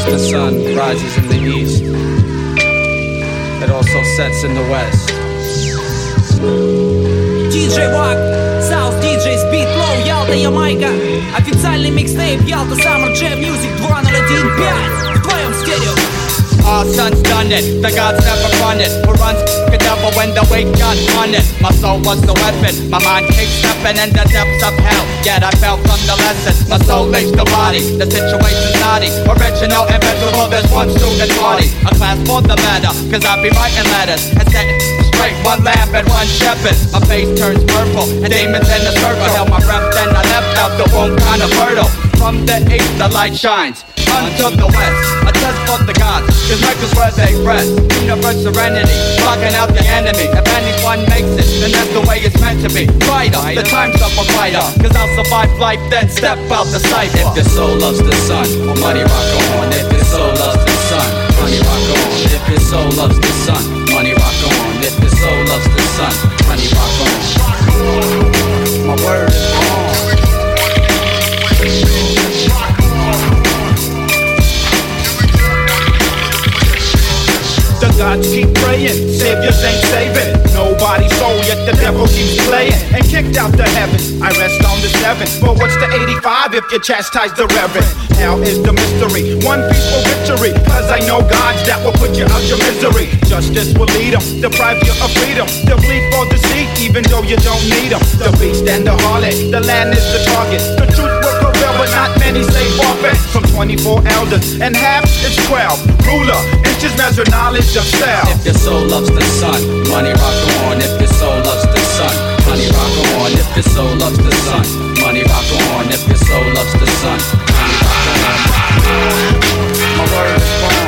the sun rises in the east, it also sets in the west. DJ Wack, South DJ's Beat Low, Ялта, Ямайка. Официальный микстейп Ялта Summer Jam Music 2015 в твоем стерео. Our son's done it, the gods never run it. Who runs the devil when the weight gun on it? My soul was the weapon, my mind keeps stepping in the depths of hell. Yet I fell from the lesson, my soul leaves the body. The situation's naughty, original, invincible, there's one student party. A class for the better, cause I be writing letters and setting straight, one lamp and one shepherd. My face turns purple, and demons in the circle. Held my breath, then I left out the womb kind of fertile. From the east, the light shines unto the west. A test for the gods, cause records where they rest. Universe serenity, blocking out the enemy. If anyone makes it, then that's the way it's meant to be. Fighter, the time's up a fighter, cause I'll survive life, then step out the sight. If your soul loves the sun, money rock on. If your soul loves the sun, money rock on. If your soul loves the sun, money rock on. If your soul loves the sun, money rock on. My word is wrong. The gods keep praying, saviors ain't saving. Nobody's soul, yet the devil keeps playing. And kicked out the heavens, I rest on the 7. But what's the 85 if you chastise the reverend? Hell is the mystery, one peaceful victory. Cause I know gods that will put you out your misery. Justice will lead them, deprive you of freedom. They'll bleed for deceit, even though you don't need them. The beast and the harlot, the land is the target. The truth will prevail, but not many say forfeit. From 24 elders, and half is 12. Ruler, inches measure knowledge of self. If your soul loves the sun, money rock on. If your soul loves the sun, money rock on. If your soul loves the sun, money rock on. If your soul loves the sun, money rock on. My word is born.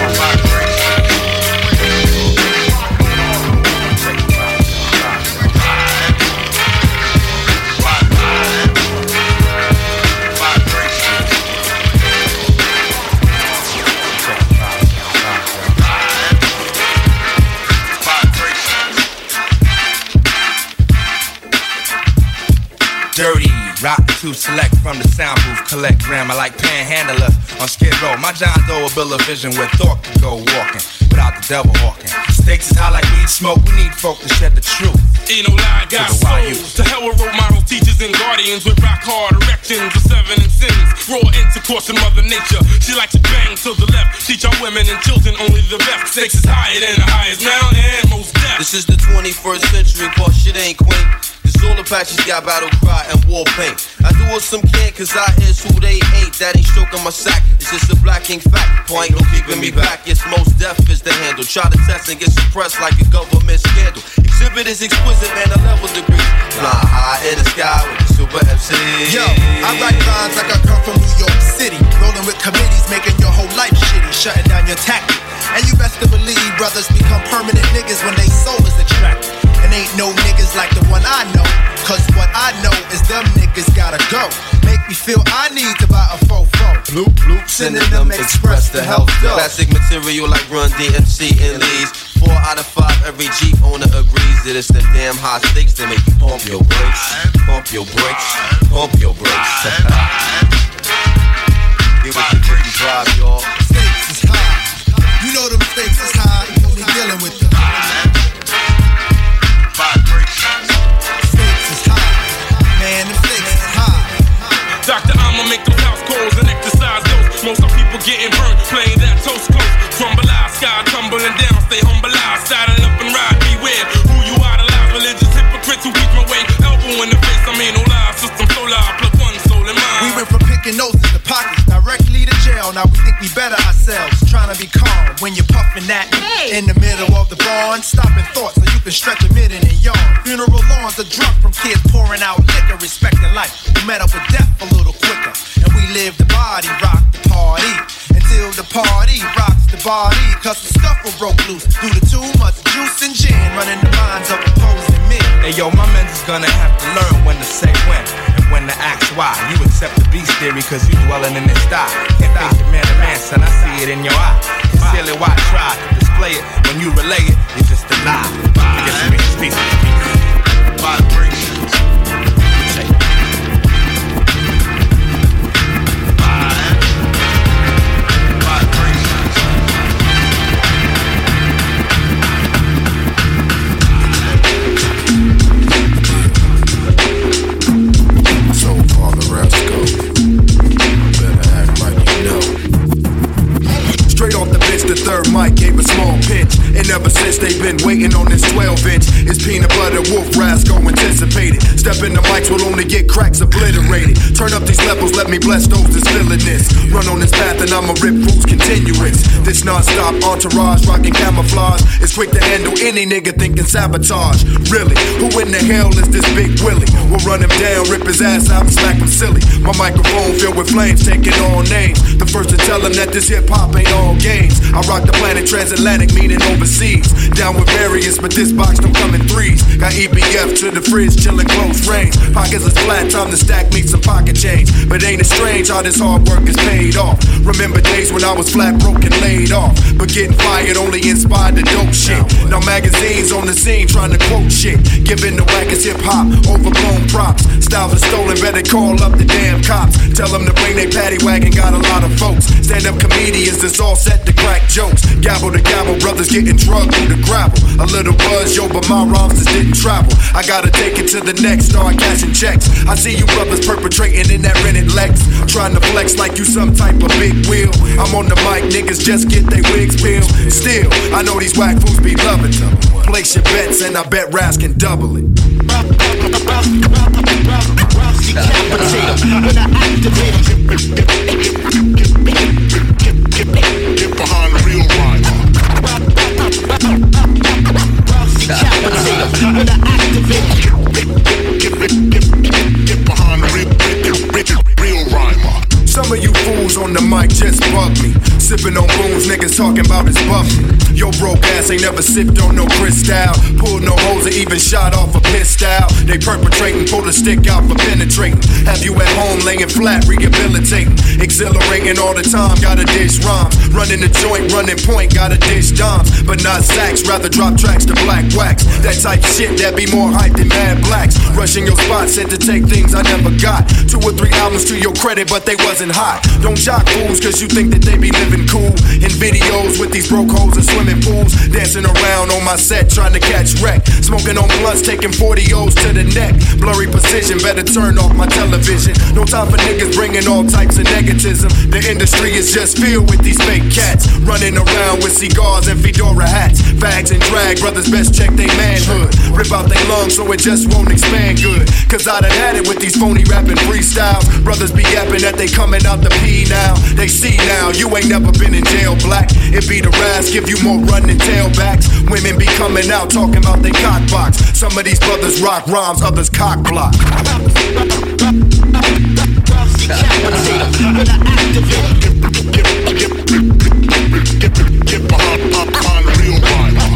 Dirty, rock to select from the sound booth, collect grammar like panhandler on Skid Row. My John Doe a bill of vision where thought could go walking without the devil hawking. Stakes is high like weed smoke, we need folk to shed the truth. Ain't no lie, got souls. To hell with role models, teachers, and guardians with rock hard erections of 7 and sins. Raw intercourse in Mother Nature. She likes to bang to the left. Teach our women and children only the best. Stakes is higher than the highest now and most death. This is the 21st century, but shit ain't quaint. All Apaches got battle cry and war paint. I do what some can, cause I is who they ain't. That ain't stroking my sack, it's just a black ink fact. Point no keeping me back, it's most deaf is the handle. Try to test and get suppressed like a government scandal. Exhibit is exquisite, man, a level degree. Fly high in the sky with the super MC. Yo, I write rhymes like I come from New York City. Rolling with committees, making your whole life shitty. Shutting down your tactic. And you best to believe brothers become permanent niggas when they soul is attracted. And ain't no niggas like the one I know. Cause what I know is them niggas gotta go. Make me feel I need to buy a fofo. Bloop, bloop, sending them express to health dough. Classic material like Run DMC and Lee's. 4 out of 5, every Jeep owner agrees that it's the damn high stakes that make you pump your brakes. Pump your brakes, pump your brakes. Get with the booty drive, y'all. Stakes is high. You know them stakes is high when we dealing with them. Stakes is high. Man, them stakes is high. Dr. I'ma make those house calls and exercise those. Most of people getting burnt, playing that toast close. Crumble out, sky tumbling down, stay humble out. Saddle up and ride, beware who you idolize. Religious hypocrites who reach my way. Elbow in the face, I mean no lie. System so loud, plug one soul in mine. We went from picking noses to pockets, directly to jail. Now we think we better ourselves. Trying to be calm when you're puffing that in the middle of the barn. Stopping thoughts so you can stretch a minute and yawn. Funeral lawns are drunk from kids pouring out liquor. Respecting life, we met up with death a little quicker. And we live the body, rock the party. Until the party rocks the body. Cause the scuffle broke loose due to too much juice and gin running the minds of opposing men. Hey yo, my men's is gonna have to learn when to say when and when to ask why. You accept the beast theory cause you dwelling in this style. Can't face it man to man, son, I see it in your eye. Conceal it, why try to display it? When you relay it, it's just a lie. I guess it makes peace. Vibrations. Vibrations. cracks obliterated. Turn up these levels, let me bless those that's feeling this. Run on this path and I'ma rip rules continuous. This non-stop entourage, rocking camouflage, is quick to handle any nigga thinking sabotage. Really, who in the hell is this Big Willie? We'll run him down, rip his ass out and smack him silly. My microphone filled with flames, taking all names. The first to tell him that this hip-hop ain't all games. I rock the planet transatlantic, meaning overseas. Down with various, but this box don't come in threes. Got EBF to the fridge, chillin' close range. Pockets is flat, time to stack me some pocket change. But ain't it strange how this hard work is paid off? Remember days when I was flat broke and laid off, but getting fired only inspired the dope shit. Now magazines on the scene trying to quote shit, giving the wackest hip-hop overblown props. Styles are stolen, better call up the damn cops. Tell them to bring they paddy wagon, got a lot of folks. Stand-up comedians that's all set to crack jokes. Gavel to gavel, brothers getting drugged through the gravel. A little buzz, yo, but my rhymes just didn't travel. I gotta take it to the next, start cashing checks. I see you brothers perpetrating in that rented Lex, trying to flex like you some type of big wheel. I'm on the mic, niggas just get they wigs peeled. Still, I know these whack fools be loving them. Place your bets and I bet Raz can double it. Get behind the real rhyme. When I activate, get behind the real rhymer. Some of you fools on the mic just bug me. Sipping on booze, niggas talking about his buffing. Yo, broke ass ain't never sipped on no Cristal. Pulled no hoes or even shot off a pistol. They perpetrating, pull the stick out for penetrating. Have you at home laying flat, rehabilitating. Exhilarating all the time, gotta dish rhymes. Running the joint, running point, gotta dish dimes. But not sacks, rather drop tracks to black wax. That type shit that be more hype than Mad Blacks. Rushing your spot, said to take things I never got. 2 or 3 albums to your credit, but they wasn't hot. Don't jock fools, cause you think that they be living cool. In videos with these broke hoes and swimming pools. Dancing around on my set, trying to catch wreck. Smoking on blunts, taking 40 O's to the neck. Blurry position, better turn off my television. No time for niggas bringing all types of negativism. The industry is just filled with these fake cats, running around with cigars and fedora hats. Fags and drag, brothers best check they manhood. Rip out they lungs so it just won't expand good. Cause I done had it with these phony rapping freestyles. Brothers be yapping that they coming out the P now. They see now, you ain't never been in jail black. It be the Raz, give you more run than tailbacks. Women be coming out talking about they cock box. Some of these brothers rock rhymes, others cock block. Get behind the real rhymer.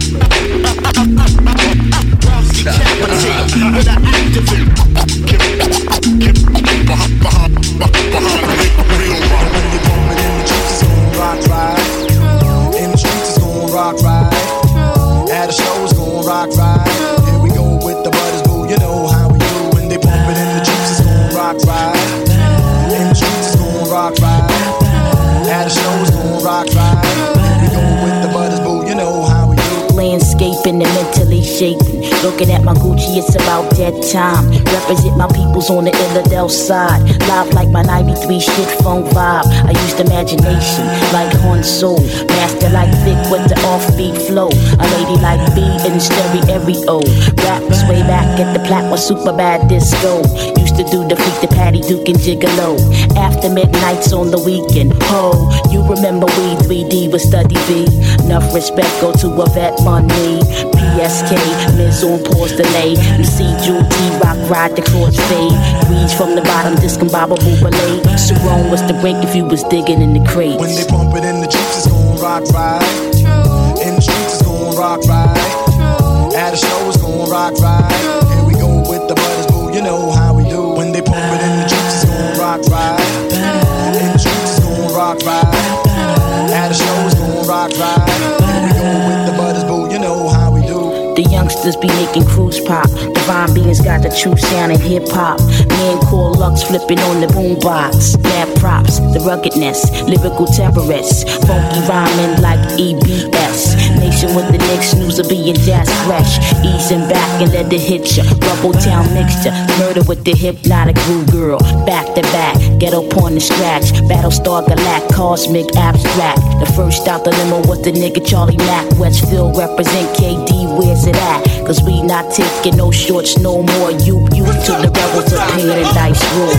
Landscaping and mentally shaping. Looking at my Gucci, it's about that time. Represent my peoples on the Illidale side. Live like my 93 shit phone vibe. I used imagination like Han Solo. Master like Vic with the offbeat flow. A lady like B in stereo. Raps way back at the plat was super bad disco. Used to do the freak the Patty Duke and Gigolo. After midnights on the weekend. Ho, you remember we 3D with Study V. Enough respect go to a vet money. PSK, Miz on pause delay. You see Jewel T-Rock ride the cross fade. Reach from the bottom, discombobable relay. Sarone was the break if you was digging in the crates. When they bump it in the Jeeps, it's gon' rock right. In the streets, it's gon' rock right. At a show, it's gon' rock right. Here we go with the butters, boo, you know how we do. When they bump it in the Jeeps, it's gon' rock right. In the streets, it's gon' rock right. At a show, it's gon' rock right. Here we go with the butters, boo, you know how we do. The youngsters be making cruise pop. Divine beings got the true sound in hip hop. Man called Lux flipping on the boombox. Mad props, the ruggedness, lyrical terrorists. Funky rhyming like EBS. Nation with the Knicks, news of being jazz fresh. Easing back and let it hit ya. Rubble town mixture, murder with the hypnotic groove girl. Back to back, Ghetto porn and scratch. Battlestar Galact, cosmic abstract. The first out the limo was the nigga Charlie Mack. Westfield represent KD, where's it at? Cause we not taking no shorts no more. You to the rebels of pain and dice rule.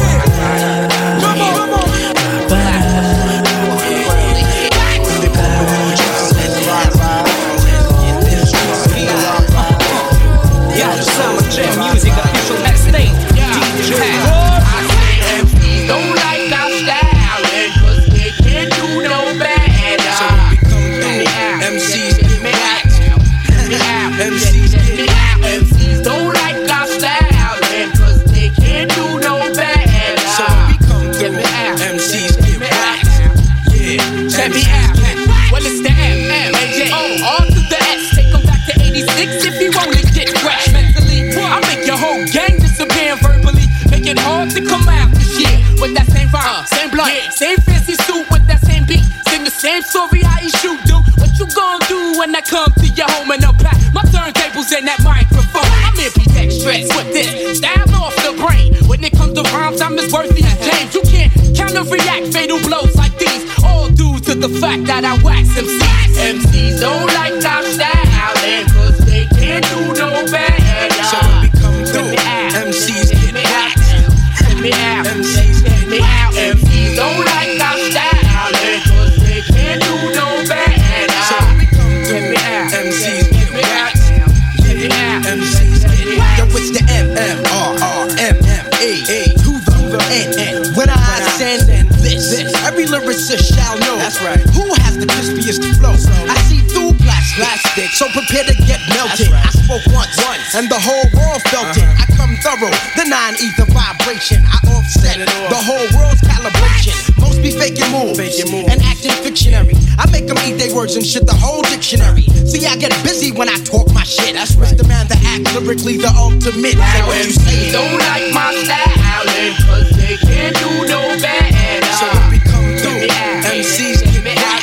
Summer Jam Music official next stage. DJ don't like our style, cause they can't do no bad. So we come through, MCs get back. MCs don't like our style, cause they can't do no bad. So we come through, MCs get back. Yeah, check me out. Well, it's the M-M-A-J-O, R to the S. Take them back to 86 if you wanna get fresh. I make your whole gang disappear verbally. Make it hard to come out this year with that same vibe, same blood, same fancy suit with that same beat. Sing the same story how you shoot, do. What you gonna do when I come to your home and unpack my turntables and that microphone? I'm ambidextrous with this style off the brain. When it comes to rhymes, I'm as worthy as James. You can't counter-react fatal blows like these. All due to the fact that I wax MCs. MCs don't like our style, cause they can't do no bad. So when we come through, MCs get back. Let me out, MCs get me out. MCs don't like our style, cause they can't do no bad. So when we come through, MCs get back. Let me out, MCs get me out. Yo, it's the M-M-R-R-M-M-A to the N. When I send this, every lyricist shall know. That's right. Who has the crispiest flow? I see through plastic, so prepare to get melted. Right. I spoke once, and the whole world felt it. I come thorough, the 9-ether vibration. I offset the whole world's calibration. Most be faking moves and acting fictionary. I make them eat their words and shit the whole dictionary. See, I get busy when I talk my shit. That's right. Mr. Man, the act lyrically the ultimate. Say what you say. Don't like my style, cause they can't do no bad. So when we come through, MCs get me out.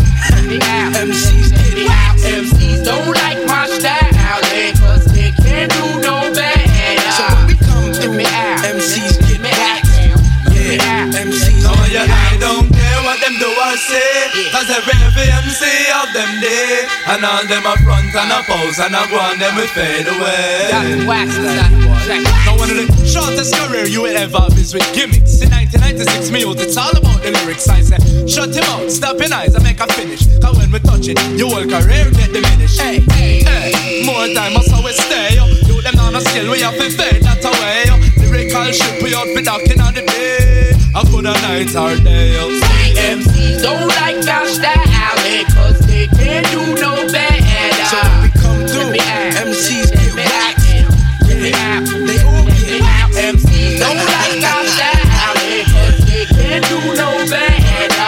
MCs get me out. MCs don't like my style, cause they can't do no bad. So when we come through, MCs get me out. Yeah, MCs. No, I don't care what them do or say, cause every MC of them day, and all them a front and a pose and a go on them will fade away. That's wax, now one of the shortest career you will ever have is with gimmicks. In 1996 mute, it's all about the lyrics. I say, shut him out, stop your eyes and make a finish. Cause when we touch it, your whole career get diminished. Hey, more time, that's how it stay. You them on a skill, we have to fade that away. Lyrical ship, we out for docking on the day. I put a night or day. MCs don't like our style, cause they can't do no bad. So when we come through, MCs get whacked. They all get out. MCs don't like our style, cause they can't do no bad.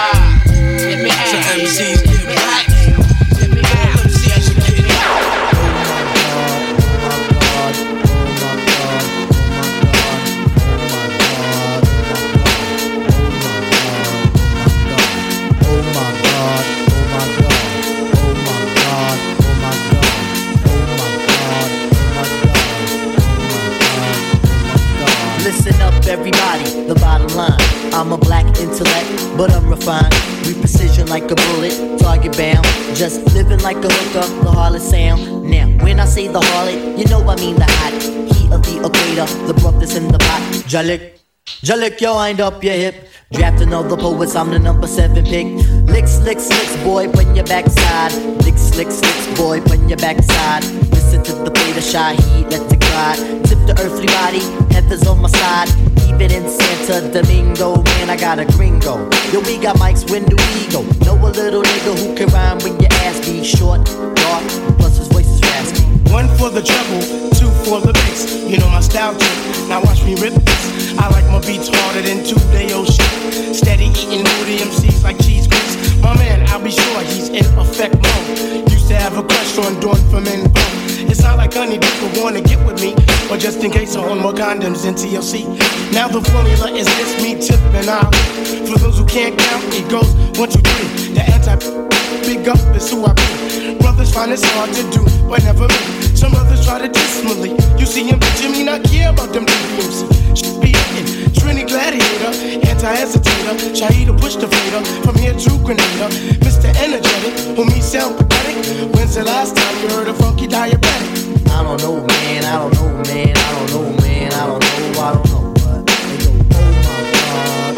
So MCs get whacked. MCs get Listen up, everybody, the bottom line. I'm a black intellect, but I'm refined. We precision like a bullet, target bound. Just living like a hooker, the harlot sound. Now, when I say the harlot, you know I mean the hot heat of the equator, the broth that's in the pot. Jalik, yo, wind up your hip. Drafting all the poets, I'm the number 7 pick. Licks, boy, put your backside. Licks, boy, put your backside. Listen to the play, the shy heat, let it glide. Tip the earthly body, heathers on my side. Keep it in Santo Domingo, man, I got a gringo. Yo, we got mics, when do we go? Know a little nigga who can rhyme when your ass be short, dark, plus his voice is raspy. 1 for the treble, 2 for the bass. You know my style trick, now watch me rip this. I like my beats harder than 2-day old shit. Steady eating moody MCs like cheese grits. My man, I'll be sure he's in effect mode. Used to have a crush on Dawn from Info. It's not like honey people wanna get with me, but just in case I own more condoms than TLC. Now the formula is this, me, Tip, and I. For those who can't count, it goes 1, 2, 3. The anti-big up is who I be. Brothers find it's hard to do, but never me. Some others try to diss me. You see him, but you mean I care about them DMC. Should be in Trini Gladiator, hesitator. Shaheeda push the fader from here to Grenada. Mr. Energetic, who me sound pathetic. When's the last time you heard a funky diabetic? I don't know, man. I don't know, man. I don't know, man. I don't know. I don't know. But they go, oh my God,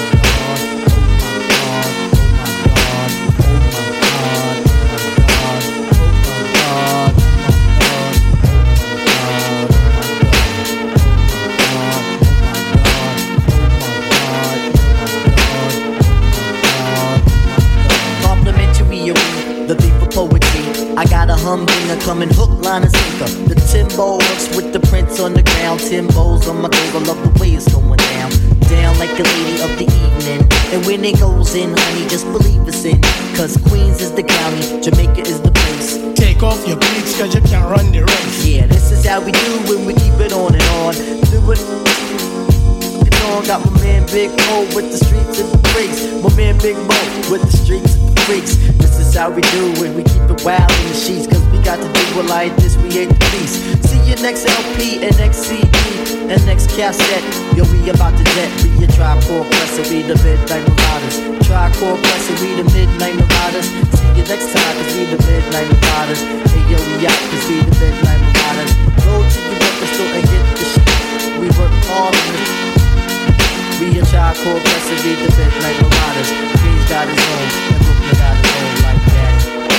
the beat for poetry. I got a humdinger coming hook, line, and sinker. The Timbo works with the prints on the ground. Timbo's on my toes, I love the way it's going down. Down like a lady of the evening. And when it goes in, honey, just believe it's in. Cause Queens is the county, Jamaica is the place. Take off your bleach cause you can't run the race. Yeah, this is how we do when we keep it on and on. Do it. Got my man Big Mo with the streets and the breaks. My man Big Mo with the streets and the freaks. This is how we do it, we keep it wild in the sheets. Cause we got to do it like this, we ain't the beast. See your next LP and next CD and next cassette. Yo, we about to jet. We a Tri-Core Pressor, we the Midnight Marauders. Tri-Core Pressor, we the Midnight Marauders. See you next time, cause we the Midnight Marauders. Hey yo, we out, cause we the Midnight Marauders. Go to the record store and get the shit. We work hard on it. We a Tri-Core Pressor, we the Midnight Marauders. Queens got his home, and Brooklyn got his home like that.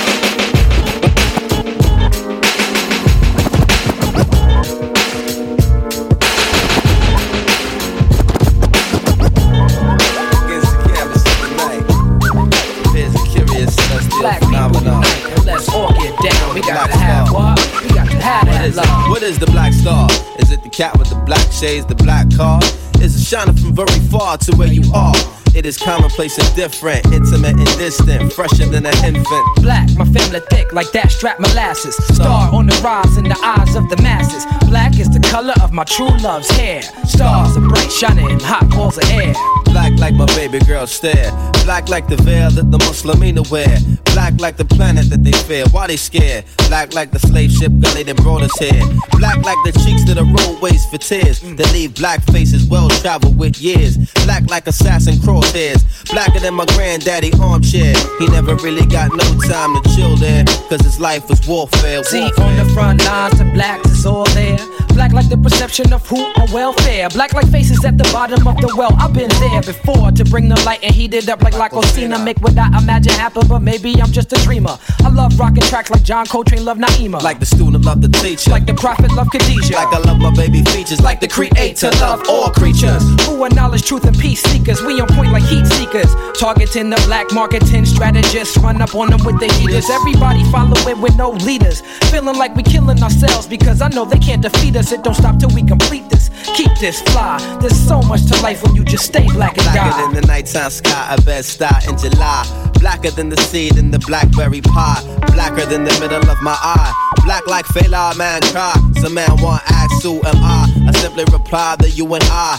Black people tonight, and let's all get down. We gotta have what? We got to have that love. What is the black star? Is it the cat with the black shades, the black car? Is it shining from very far to where you are? It is commonplace and different, intimate and distant, fresher than an infant. Black, my family thick like that strap molasses. Star on the rise in the eyes of the masses. Black is the color of my true love's hair. Stars are bright, shining, hot balls of air. Black like my baby girl stare. Black like the veil that the Muslimina wear. Black like the planet that they fear. Why they scared? Black like the slave ship gully that brought us here. Black like the cheeks to the roadways for tears that leave black faces well traveled with years. Black like assassin crosshairs. Blacker than my granddaddy armchair. He never really got no time to chill there, cause his life was warfare. See, on the front lines of blacks is all there. Black like the perception of who on welfare. Black like faces at the bottom of the well. I've been there before to bring the light and heat it up like Lacosina. Make what I imagine happen, but maybe I'm just a dreamer. I love rocking tracks like John Coltrane loved Naima. Like the student loved the teacher. Like the prophet loved Khadijah. Like I love my baby features. Like the creator love all creatures. Who are knowledge, truth, and peace seekers. We on point like heat seekers. Targeting the black marketing strategists. Run up on them with the heaters. Everybody following with no leaders. Feeling like we killing ourselves because I know they can't defeat us. It don't stop till we complete this. Keep this fly. There's so much to life when you just stay black and die. Blacker than the nighttime sky, a bed star in July. Blacker than the seed in the blackberry pie. Blacker than the middle of my eye. Black like Fela man cry. Some man want ask who am I? I simply reply that you and I.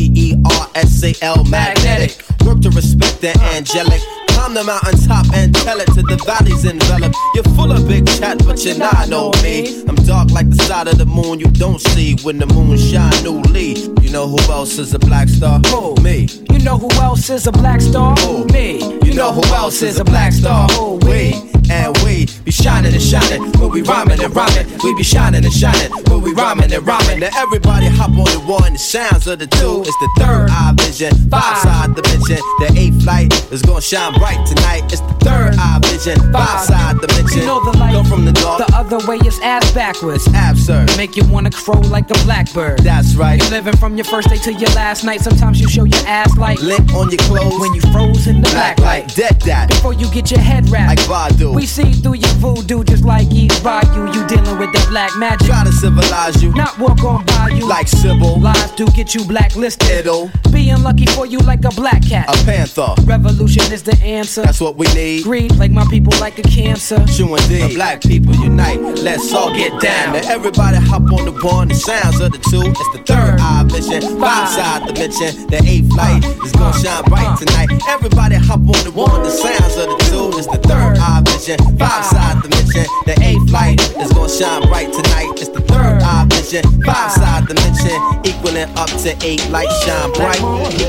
VERSAL magnetic. Work to respect the angelic. Climb the mountaintop and tell it to the valleys enveloped. You're full of big chat, but you're not know me. I'm dark like the side of the moon you don't see when the moon shine newly. You know who else is a black star? Who? Me. You know who else is a black star? Who? Me. You know who else is a black star? Who? We. And we be shining and shining when we rhyming and rhyming. We be shining and shining when we rhyming and rhyming. Now everybody hop on the one, the sounds of the two. It's the third eye vision, five side dimension. The eighth light is gonna shine bright tonight. It's the third eye vision, five side dimension. You know the light, come from the north, the other way is ass backwards. Absurd, make you wanna crow like a blackbird. That's right. You're living from your first day to your last night. Sometimes you show your ass like lint on your clothes when you froze in the black light. Dead that before you get your head wrapped like Badu. We see through your voodoo just like East Bayou. You dealing with that black magic. Try to civilize you, not walk on by you like Sybil. Lies do get you blacklisted. It'll be unlucky for you like a black cat. A panther. Revolution is the answer. That's what we need. Greed plague my people like a cancer. True indeed. Black people unite. Let's all get down. Now everybody hop on the one. The sounds of the two. It's the third eye vision. Five side dimension. The eighth light is gonna shine bright tonight. Everybody hop on the one. The sounds of the two. It's the third eye vision. Five side dimension. The eighth light is gonna shine bright tonight. It's the third eye vision. Five side dimension. Equaling up to eight lights shine bright. Equaling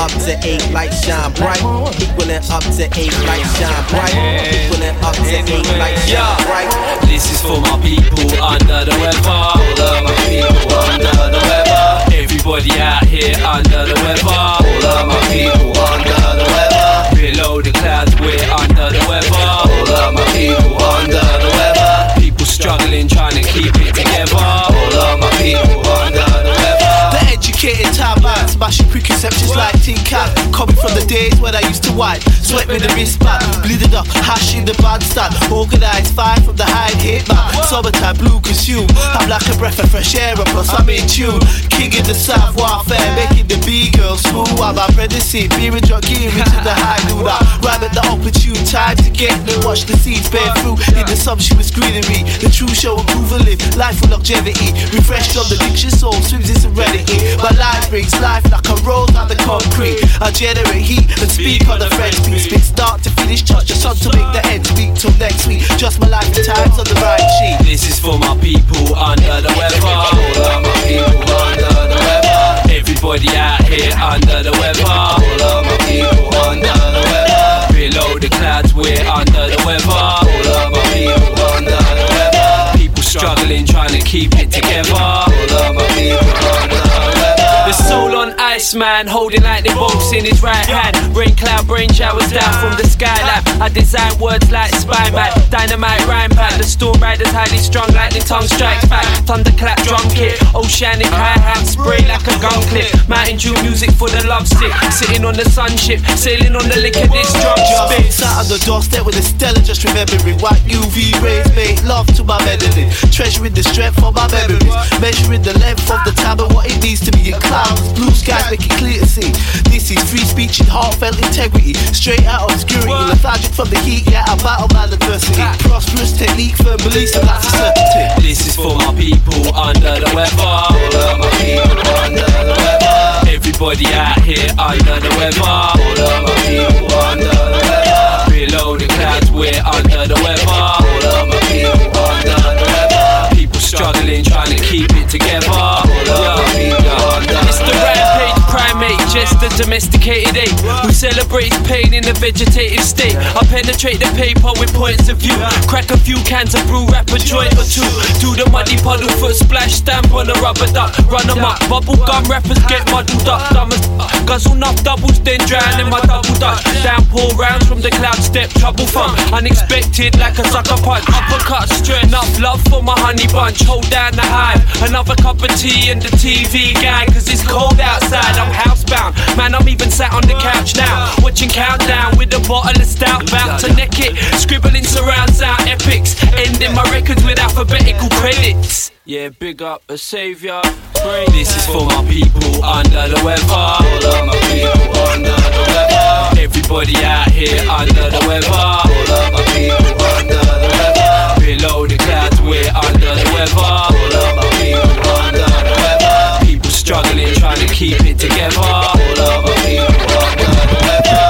up to 8, lights shine bright. Equaling up to 8, lights shine bright. Equaling up to 8, lights shine bright. This is for my people under the weather. All of my people under the weather. Everybody out here under the weather. All of my people under the weather. Below the clouds, we're under the weather. All of my people under the weather. People struggling, trying to keep it together. All of my people under the weather. The educated time man, smashing preconceptions like tin can. Coming from the days when I used to wipe, sweat with the wristband, bleeding up, hash in the bandstand. Organised fire from the hide hit man. Summertime blue consume. I'm like a breath of fresh air, and plus I'm in tune. King in the south warfare, making the B-girls smooth. I'm apprenticing, beer and drug gear into the high nooner. Rhyme at the opportune time to get me. Watch the seeds bear fruit in the sumptuous greenery. The true show and prove a live, life with longevity. Refreshed on the diction soul, swims in serenity. My life brings life like a roll down the concrete. I generate heat and speak on the French beat. Spit start to finish, touch the sun to make the end week till next week. Just my life and times on the right sheet. This is for my people under the weather. All of my people under the weather. Everybody out here under the weather. All of my people under the weather. Below the clouds, we're under the weather. All of my people under the weather. People struggling, trying to keep it together. All of my people under the weather. The soul on ice, man, holding like the bolts in his right hand. Rain cloud, brain showers down from the skyline. I design words like Spyman, dynamite rhyme pad. The storm riders highly strung, lightning tongue strikes back. Thunderclap drum kit, oceanic hi-hat, spray like a gun clip. Mountain Dew music for the lovesick. Sitting on the sunship, sailing on the liquor, this drum spit. Sat on the doorstep with a Stella, just remembering white UV rays make love to my melody. Treasuring the strength of my memories, measuring the length of the time and what it needs to be in clouds. Blue skies make it clear to see. This is free speech and heartfelt integrity. Straight out of obscurity, lethargic from the heat, yet I battle my adversity. Prosperous technique, firm beliefs, and that's a certainty. This is for my people under the weather. All of my people under the weather. Everybody out here under the weather. All of my people under the weather. Below the clouds, we're under the weather. All of my people under the weather. People struggling, trying to keep it together. All of my people under the weather. It's the rampage primate, just a domesticated ape who celebrates pain in a vegetative state. I penetrate the paper with points of view. Crack a few cans of brew, wrap a joint or two. Do the muddy puddle foot splash, stamp on a rubber duck. Run them up, bubble gum rappers get muddled up. Dumb as guzzle enough doubles, then drown in my double dutch. Downpour rounds from the cloud step, trouble fun. Unexpected like a sucker punch. Uppercut straight, enough love for my honey bunch. Hold down the hive, another cup of tea and the TV guy. Cause it's cold outside, I'm housebound. Man, I'm even sat on the couch now, watching Countdown with a bottle of stout. Bout to neck it, scribbling surround sound epics. Ending my records with alphabetical credits. Yeah, big up a savior. This is for my people under the weather. All of my people under the weather. Everybody out here under the weather. All of my people under the weather. Below the clouds, we're under the weather. All of my people under the weather. People struggling, trying to keep it together. All of my people under the weather.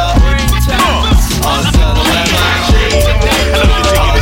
Under the weather.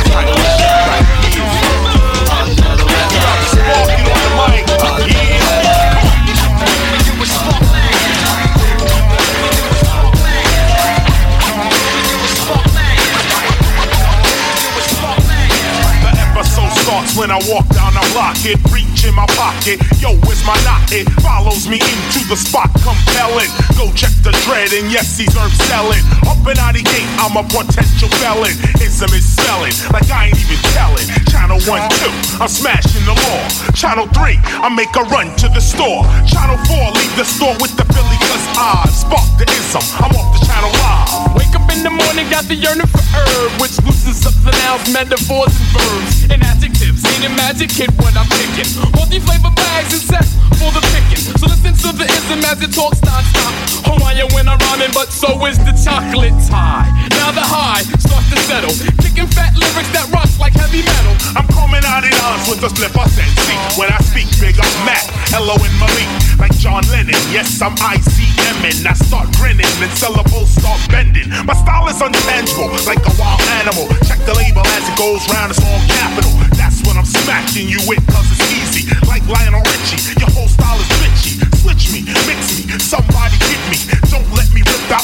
When I walk down the block, it reach in my pocket. Yo, where's my knot? It follows me into the spot, compelling. Go check the dread, and yes, he's herb selling. Up and out the gate, I'm a potential felon. Ism is selling, like I ain't even telling. Channel 1, 2, I'm smashing the law. Channel 3, I make a run to the store. Channel 4, leave the store with the Philly, cause I spark the ism. I'm off the channel live. Wake up in the morning, got the yearning for herb, which loosens up the nouns, metaphors, and verbs, and adjectives. Ain't a magic kid what I'm picking. Multi-flavor bags and set for the picking. So listen to the ism as it talks non-stop. Hawaiian when I'm rhyming, but so is the chocolate tie. Now the high starts to settle. Kicking fat lyrics that rock like heavy metal. I'm coming out in arms with a slip of sense. When I speak big, I'm Mac, Hello and Malik. Like John Lennon, yes, I'm ICMing. I start grinning and syllables start bending. My style is untangible, like a wild animal. Check the label as it goes round, it's all capital. That's what I'm smacking you with, cause it's easy. Like Lionel Richie, your whole style is bitchy. Switch me, mix me, somebody get me. Don't let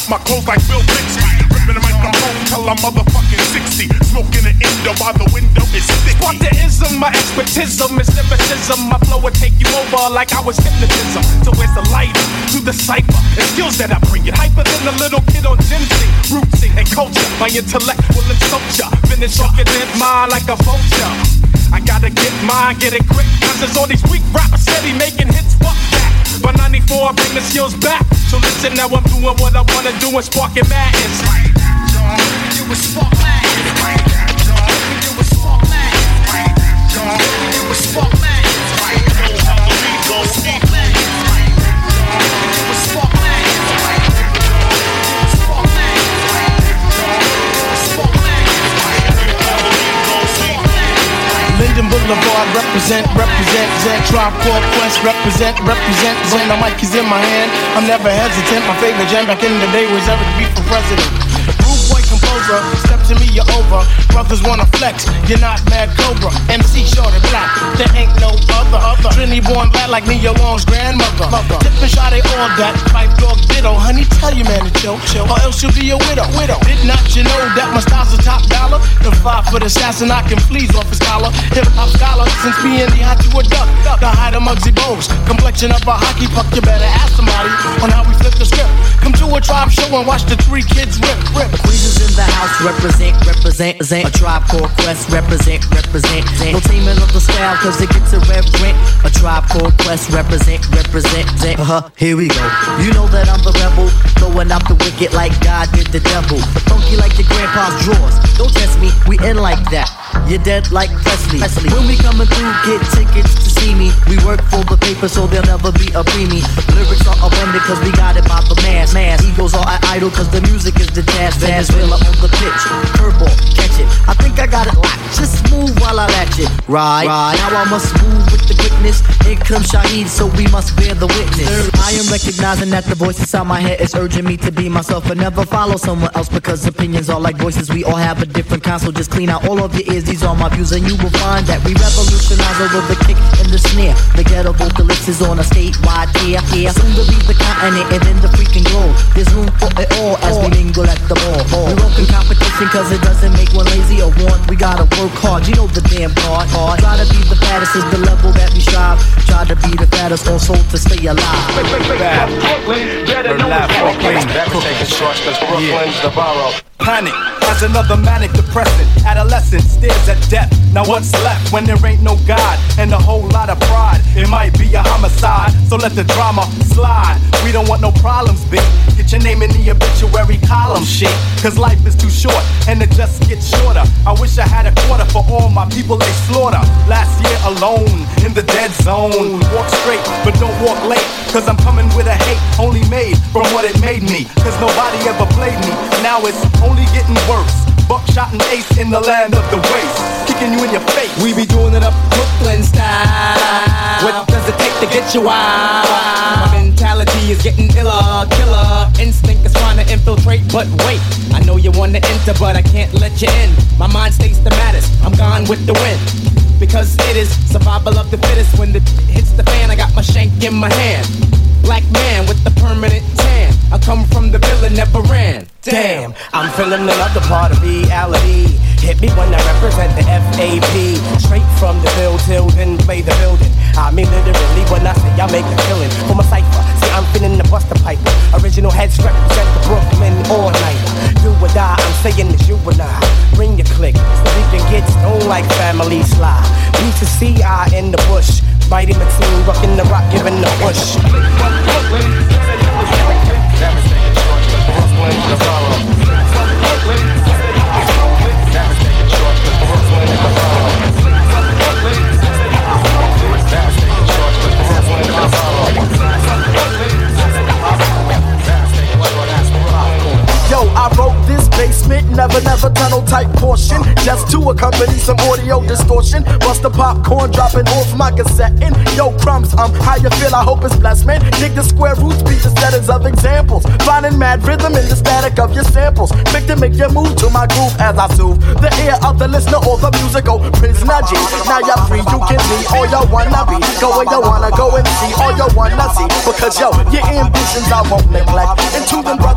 my clothes like Bill Bixby. Ripping the microphone till I'm motherfucking 60. Smoking an endo while the window is sticky. Spartanism, my expertism is lyricism. My flow will take you over like I was hypnotism. So where's the light to the cipher? The skills that I bring it hyper than a little kid on ginseng. Rootsing and culture, my intellect will insult ya. Finish off your dead mind like a vulture. I gotta get mine, get it quick. Cause there's all these weak rappers steady making hits, fuck that. By 94, I bring the skills back. So listen, now I'm doing what I wanna do and sparking madness. You was spark madness. You was spark madness. You was spark madness. You was spark madness. You was spark madness. Linden Boulevard, represent, Zent. Tribe Called Quest, represent, Zen. The mic is in my hand, I'm never hesitant. My favorite jam back in the day was ever to be for president. Rude boy composer, step to me, you're over. Brothers wanna flex, you're not Mad Cobra. MC short and black, there ain't no other. Trinity born bad like Nia Long's grandmother. Tip and shot, they all that. Fight dog ditto, honey, tell your man to chill. Or else you'll be a widow. Did not you know that my style's a top dollar? The 5-foot assassin, I can fleas off his collar. Hip hop scholar, since being the hot to a duck. The height of Muggsy Bogues, complexion of a hockey puck. You better ask somebody on how we flip the script. Come to a tribe show and watch the 3 kids rip. Queens is in the house, represent. A Tribe Called Quest, represent. No taming of the style, cause it gets a reverent. A Tribe Called Quest, represent. Here we go. You know that I'm the rebel, throwing out the wicked like God did the devil. Funky like your grandpa's drawers. Don't test me, we in like that. You're dead like Presley. When we coming through, get tickets to see me. We work for the paper, so there'll never be a preemie. Lyrics are abundant, cause we got it by the mass. Egos are idle, cause the music is the task. Venezuela on the pitch, curveball, catch it. I think I got it locked, just move while I latch it. Right, now I must move with the quickness. Here comes Shaheed, so we must bear the witness. I am recognizing that the voice inside my head is urging me to be myself and never follow someone else, because opinions are like voices. We all have a different kind, so just clean out all of your ears. These are my views, and you will find that we revolutionize over the kick and the snare. The ghetto vocalist is on a statewide tear. Soon to be the continent and then the freaking globe. There's room for it all as we mingle at the mall. We welcome competition cause it doesn't make one lazy or want. We gotta work hard, you know the damn part. Try to be the fattest is the level that we strive. Try to be the fattest also to stay alive. Brooklyn, better know Brooklyn. Never take a short cause Brooklyn's the borough. Panic as another manic depressant. Adolescent stares at death. Now what's left when there ain't no God and a whole lot of pride? It might be a homicide, so let the drama slide. We don't want no problems, big. Get your name in the obituary column, shit. Cause life is too short and it just gets shorter. I wish I had a quarter for all my people they slaughter. Last year alone in the dead zone. Walk straight, but don't walk late. Cause I'm coming with a hate only made from what it made me. Cause nobody ever played me. Now it's only getting worse. Buckshot and ace in the land of the waste. Kicking you in your face. We be doing it up Brooklyn style. What does it take to get you wild? My mentality is getting iller. Killer instinct is trying to infiltrate, but wait. I know you wanna enter, but I can't let you in. My mind stays the maddest. I'm gone with the wind. Because it is survival of the fittest. When the hits the fan, I got my shank in my hand. Black man with the permanent tan. I come from the villa, never ran. Damn, I'm feeling another part of reality. Hit me when I represent the FAP. Straight from the field till then play the building. I mean literally when I say I make a killing. For my cipher, see I'm feeling the Buster Piper. Original heads represent the Brooklyn all night. You or die, I'm saying it's you and I. Bring your click so we can get stoned like family sly. B2CI in the bush. Mighty Maxine rockin' the rock, giving the push. Yo, I wrote this basement, never tunnel type portion, just to accompany some audio distortion. Bust the popcorn, dropping off my cassette. Yo, crumbs, how you feel? I hope it's blessed, man. Dig the square roots, beat the settings of examples. Finding mad rhythm in the static of your samples. Quick to make you move to my groove as I soothe the ear of the listener or the musical prisoner G. Now you're free, you can be all you wanna be. Go where you wanna go and see all you wanna see. Because yo, your ambitions I won't neglect. And to them brothers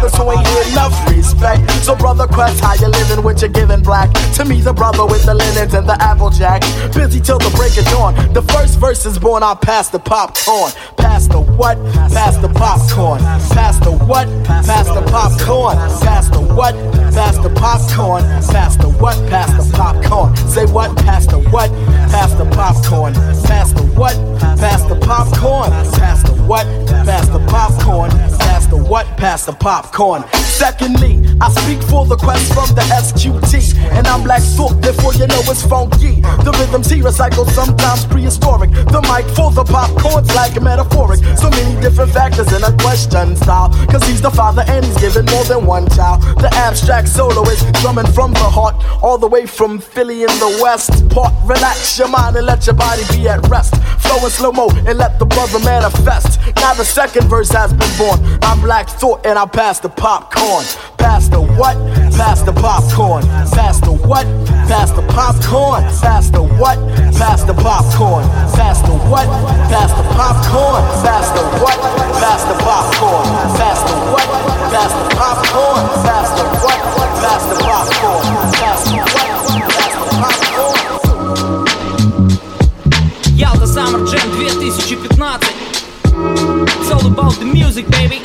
brothers who ain't hear enough respect. So brother Quest, how you living with your giving black? To me, the brother with the linens and the Applejack. Busy till the break of dawn. The first verse is born, I pass the popcorn. Pass the what? Pass the popcorn. Pass the what? Pass the popcorn. Pass the what? Pass the popcorn. Pass the what? Pass the popcorn. Say what? Pass the what? Pass the popcorn. Pass the what? Pass the popcorn. Pass the what? Pass the popcorn. Pass the what? Pass the popcorn. Secondly, I speak for the Quest from the SQT. And I'm Black Thought, therefore you know it's funky. The rhythms he recycles, sometimes prehistoric. The mic for the popcorn's like metaphoric. So many different factors in a question style. Cause he's the father and he's given more than one child. The abstract soloist drumming from the heart, all the way from Philly in the West. Part, relax your mind and let your body be at rest. Flow in slow-mo and let the brother manifest. Now the second verse has been born. I'm Black Thought and I pass the popcorn. Pass the what? Pass the popcorn. Pass the what? Pass the popcorn. Pass the what? Pass the popcorn. Pass the what? Pass the popcorn. Pass the what? Pass the popcorn. Pass the what? Pass the popcorn. Pass the what? Pass the popcorn. Pass the what? Pass the popcorn. Yalta Summer Jam 2015. It's all about the music, baby.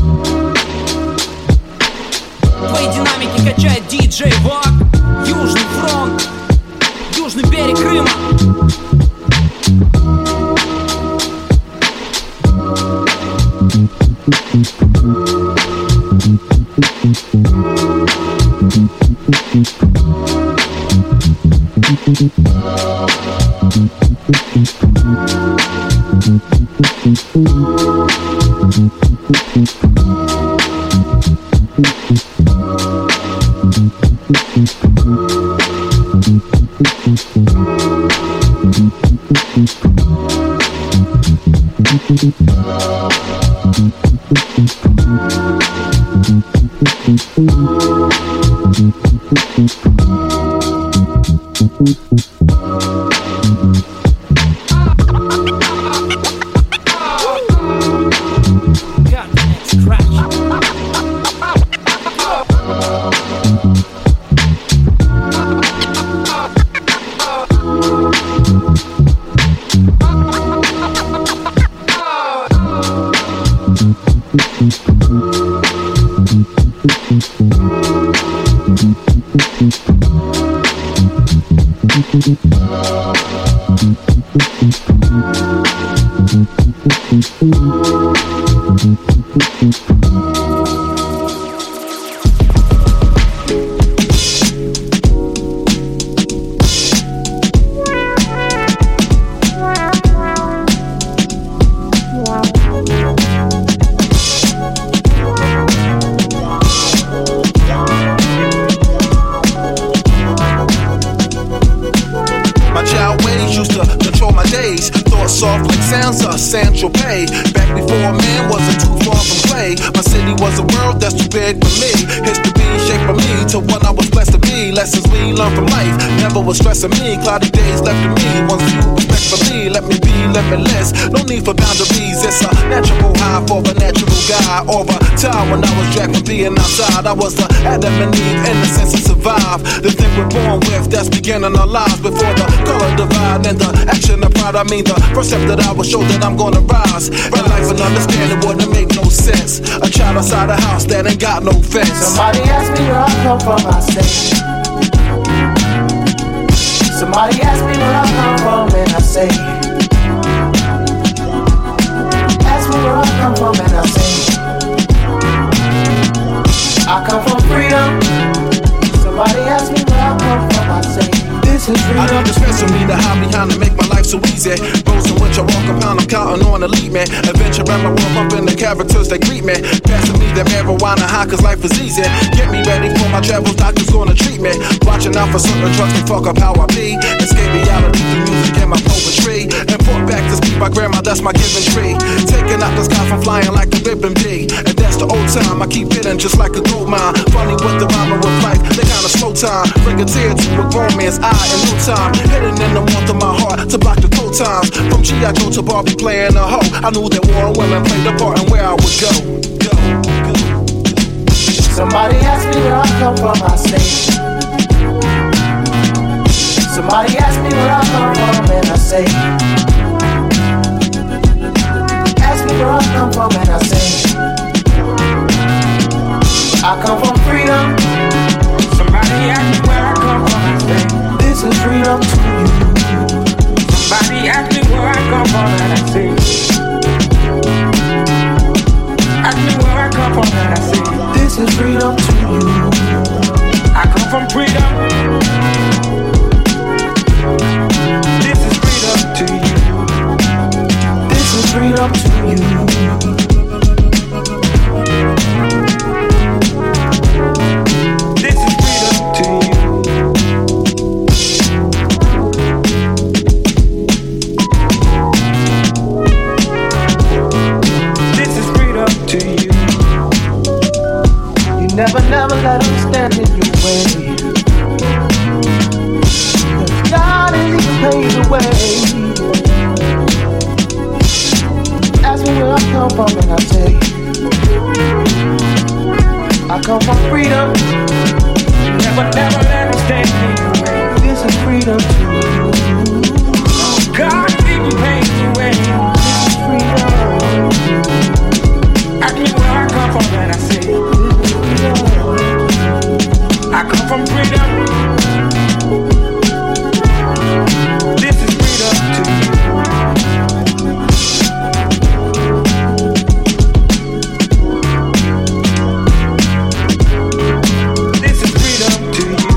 Твои динамики качает диджей Вак. Южный фронт, южный берег Крыма. Stressing me, cloudy days left to me. Once you respect for me, let me be limitless. No need for boundaries, it's a natural high for a natural guy. Over time when I was dragged from being outside, I was the Adam and Eve in the sense to survive. The thing we're born with, that's beginning our lives. Before the color divide and the action of pride, I mean the first step that I will show that I'm gonna rise. And life and understanding wouldn't make no sense. A child outside the house that ain't got no fence. Somebody asked me where I come from, I say. Somebody ask me where I come from and I say. Ask me where I come from and I say. I come from freedom. Somebody ask me where I come from, I say. This is freedom. I love the stress of me to hide behind to make my life so easy. Rose in which I walk upon, I'm counting on elite man. Adventure around my world, bumping the characters that greet me. Passing me the marijuana high, cause life is easy. Get me ready for my travels, doctors gonna treat me. Watching out for certain drugs can fuck up how I be. Escape reality through music and my poetry. And put back to speak my grandma, that's my giving tree. Taking out the sky from flying like the ribbon bee. And that's the old time, I keep hitting just like a gold mine. Funny with the rhyme with life, they kinda slow time. Bring a tear to a grown man's eye in no time. Hidden in the warmth of my heart to block the cold times. From G.I. Joe to Barbie playing a hoe, I knew that war and women played a part in where I would go. come from, I say. Somebody ask me where I come from, and I say. Ask me where I come from, and I say. I come from freedom. Somebody ask me where I come from, I say. This is freedom to you. Somebody ask me where I come from, and I say. Ask me where I come from, and I say. This is freedom to you. I come from freedom. This is freedom to you. This is freedom to you. This is freedom to you. This is freedom to you. You never let them stand in your way. 'Cause God ain't even paid the way. Ask me where I come from, and I say. I come from freedom. Never let them stand in your way. This is freedom to you. God even paid the way. This is freedom. Ask me where I come from, and I say. I come from freedom. This is freedom to you. This is freedom to you.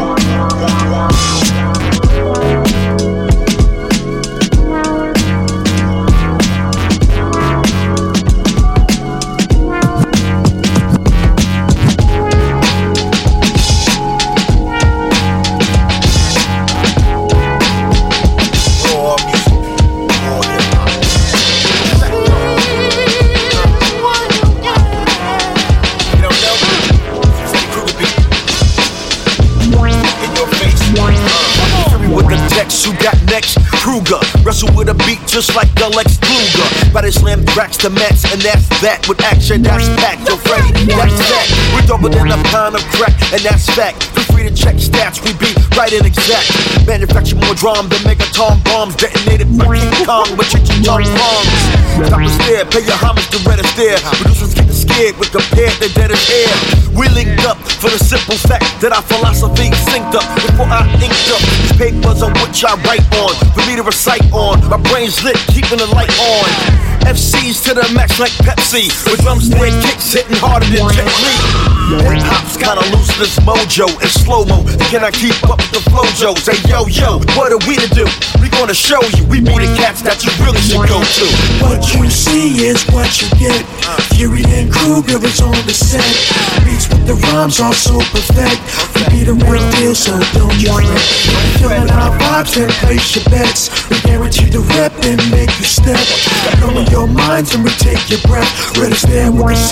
Wrestle with a beat just like the Lex Luger. Body slam cracks the mats, and that's that. With action, that's packed. Yo, Freddy, that's that. We're double than a pound of crack, and that's fact. Feel free to check stats, we be right and exact. Manufacture more drum than megaton bombs. Detonated by King Kong with chicken tongue bombs. Stop the stare, pay your homage to Red Astaire. Producers getting scared with compared to dead as air. We linked up for the simple fact that our philosophy synced up before I inked up these papers on which I write on. For me to recite on, my brain's lit, keeping the light on. FC's to the max like Pepsi, with drum snare kicks hitting harder than Jet Li. Hip hop's kinda loose this mojo in slow mo. Can I keep up with the flojos? Hey yo yo, what are we to do? We gonna show you, we be the cats that you really should go to. What you see is what you get. Fury and Kruger is on the set. Beats with the rhymes are so perfect. We be the real deal, so don't you fret. Feeling our vibes, then place your bets. We guarantee the rep and make you step. Knowing your minds and we take your breath. Red is there with the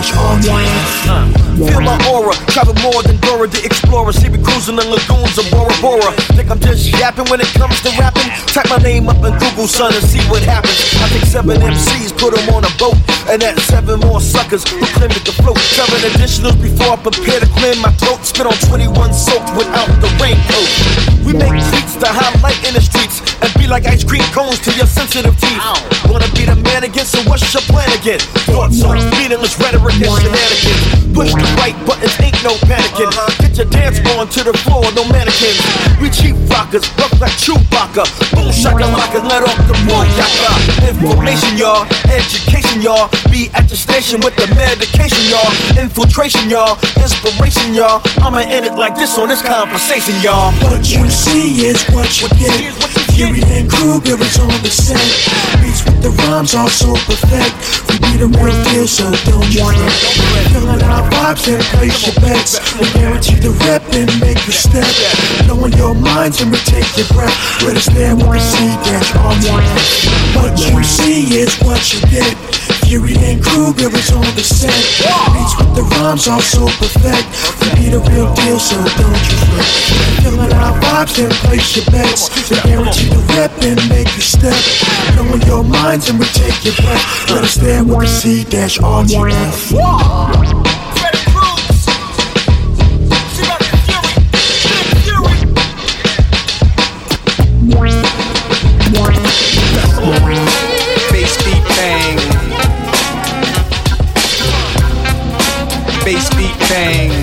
C-R-T. Feel my aura, travel more than Dora the Explorer. See me cruising the lagoons of Bora Bora. Think I'm just yapping when it comes to rapping? Type my name up in Google, son, and see what happens. I take 7 MCs, put them on a boat, and that's 7 more suckers who claim it to float. 7 additionals before I prepare to clear my throat. Spit on 21 soaked without the raincoat. We make tweets to highlight in the streets and be like ice cream cones to your sensitive teeth. Wanna be the man again, so what's your plan again? Thoughts on meaningless rhetoric and shenanigans. Push the right buttons, ain't no panicking. Get your dance on to the floor, no mannequins. We cheap rockers, rough like Chewbacca. Boom shakalaka, let off the boy yaka. Information, y'all, education, y'all. Be at the station with the medication, y'all. Infiltration, y'all, inspiration, y'all. I'ma end it like this on this conversation, y'all. What you see is what you get. Fury and Kruger is on the set. Beats with the rhymes are so perfect. We be the real deal, so don't you fret. Feeling our vibes and place your bets. We guarantee the rep and make you step. Knowing your minds and we take your breath. Red is there when we C-R-T. What you see is what you get. Fury and Kruger is on the set. Beats with the rhymes are so perfect. We be the real deal, so don't you fret. Feeling our vibes and place your bets. We guarantee the rep and make you step. Knowing your minds and we take your breath. Let us there with the C-R-T. beat bang.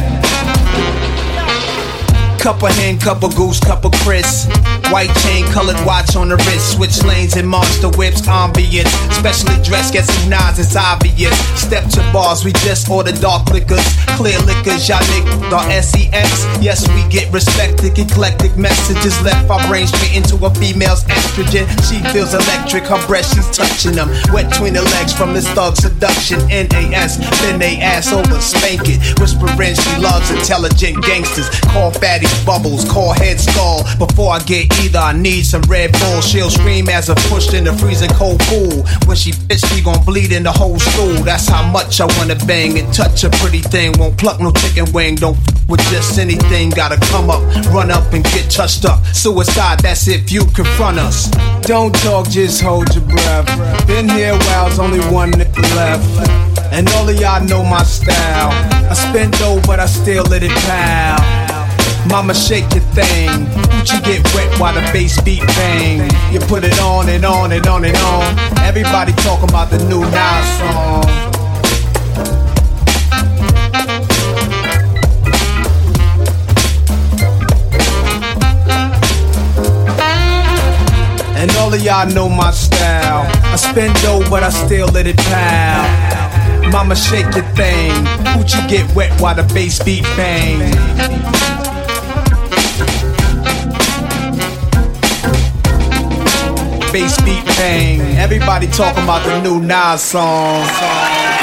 Cup of hen, cup of goose, cup of Chris. White chain, colored watch on the wrist. Switch lanes and monster whips, ambience. Specially dressed, get some nods, it's obvious. Step to bars, we just order dark liquors. Clear liquors, y'all niggas are SEX. Yes, we get respected, eclectic messages. Left our brain straight into a female's estrogen. She feels electric, her breast, she's touching them. Wet between the legs from this thug seduction. NAS, then they ass over, spank it. Whispering she loves intelligent gangsters. Call fatty bubbles, call head skull. Before I get either, I need some Red Bull. She'll scream as I pushed in the freezing cold pool. When she fits, we gon' bleed in the whole stool. That's how much I wanna bang and touch a pretty thing. Won't pluck no chicken wing, don't with just anything. Gotta come up, run up and get touched up. Suicide, that's if you confront us. Don't talk, just hold your breath. Been here a while, there's only one nigga left. And all of y'all know my style. I spend dough, but I still let it pile. Mama, shake your thing. Don't you get wet while the bass beat bang. You put it on and on and on and on. Everybody talking about the new Nas song. And all of y'all know my style. I spend dough, but I still let it pile. Mama, shake your thing. Don't you get wet while the bass beat bang. Bass beat bang. Everybody talking about the new Nas song.